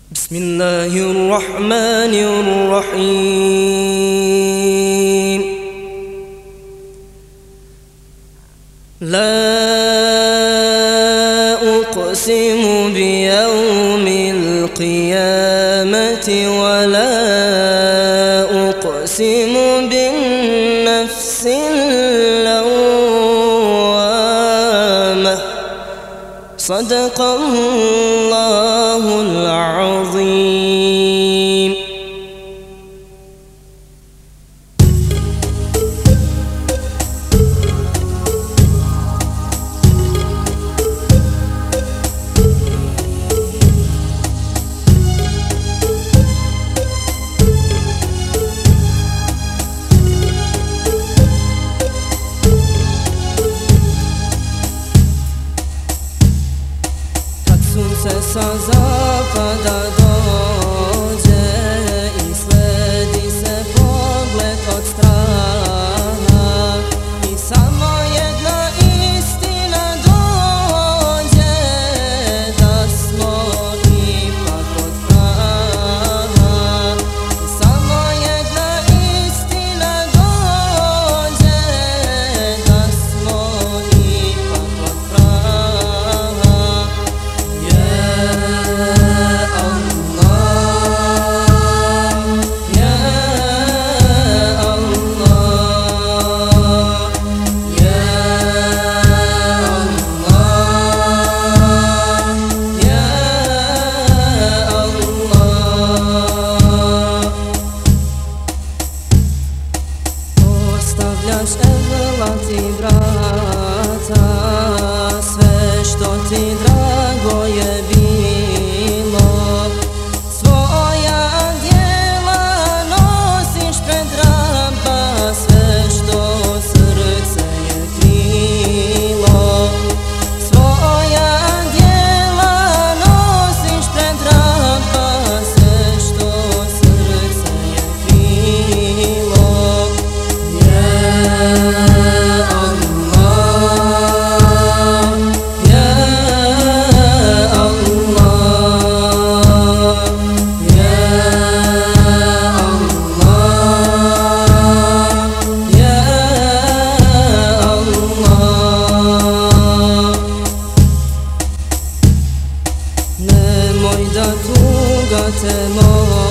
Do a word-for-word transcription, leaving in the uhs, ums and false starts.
بسم الله الرحمن الرحيم. لا أقسم بيوم القيامة ولا أقسم بالنفس اللوامة. صدق الله العظيم. Sunce sa zapada dođe i sledi se pogled od straha i samo jedna istina dođe, da smo ipak od praha. Samo jedna istina dođe, da smo ipak od praha. Ostavljaš evlat i brata, sve što ti drago je bilo, svoja djela nosiš pred raba, sve što srce je krilo. Svoja djela nosiš pred raba, sve što srce je krilo. Nemoj da tuga te mora